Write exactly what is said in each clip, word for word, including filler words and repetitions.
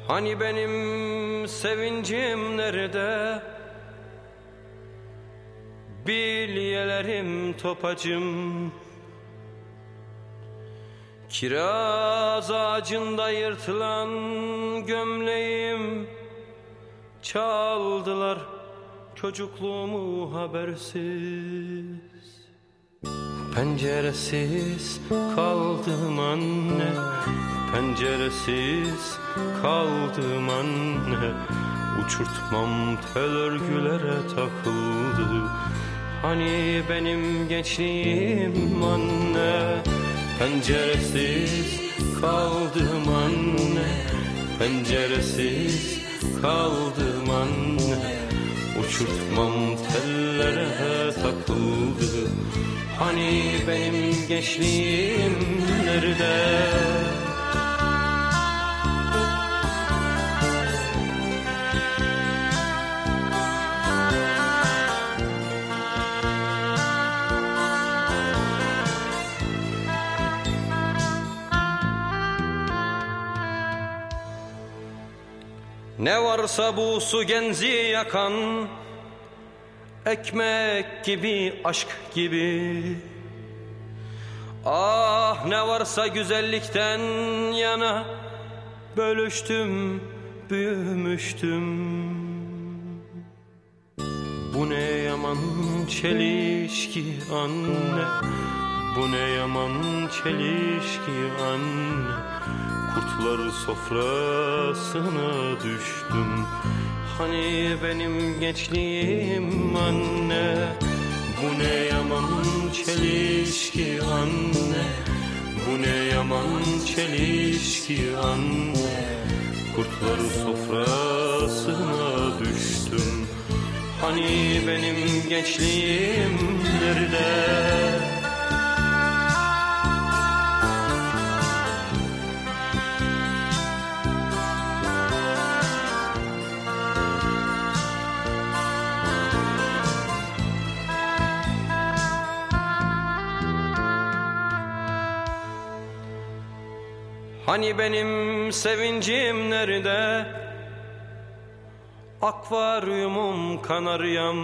Hani benim sevincim nerede? Bilyelerim topacım. Kiraz ağacında yırtılan gömleğim. Çaldılar çocukluğumu habersiz. Penceresiz kaldım anne, penceresiz kaldım anne. Uçurtmam tel örgülere takıldı. Hani benim gençliğim anne. Penceresiz kaldım anne, penceresiz kaldım anne. Uçurtmam tellere takıldı. Hani benim gençliğim nerede? Ne varsa bu su genzi yakan, ekmek gibi, aşk gibi. Ah ne varsa güzellikten yana, bölüştüm, büyümüştüm. Bu ne yaman çelişki anne, bu ne yaman çelişki anne. Kurtlar sofrasına düştüm. Hani benim gençliğim anne. Bu ne yaman çelişki anne, bu ne yaman çelişki anne. Kurtlar sofrasına düştüm. Hani benim gençliğim nerede? Hani benim sevincim nerede? Akvaryumum kanaryam.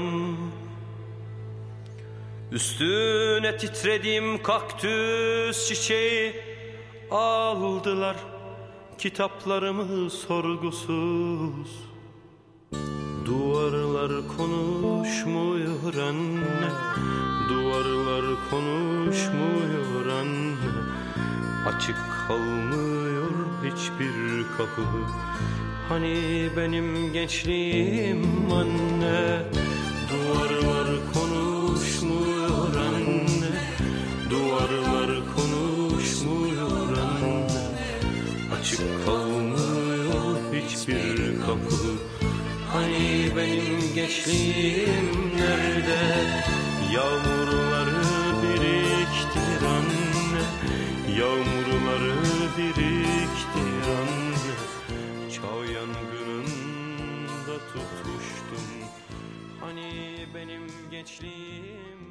Üstüne titrediğim kaktüs çiçeği aldılar kitaplarımı sorgusuz. Duvarlar konuşmuyor anne, duvarlar konuşmuyor anne. Açık kalmıyor hiçbir kapı. Hani benim gençliğim anne. Duvarlar konuşmuyor anne, duvarlar konuşmuyor anne. Açık kalmıyor hiçbir kapı. Hani benim gençliğim nerede? Yağmurları biriktir anne, yağmurları biriktir anne. Çağ yangınında tutuştum. Hani benim gençliğim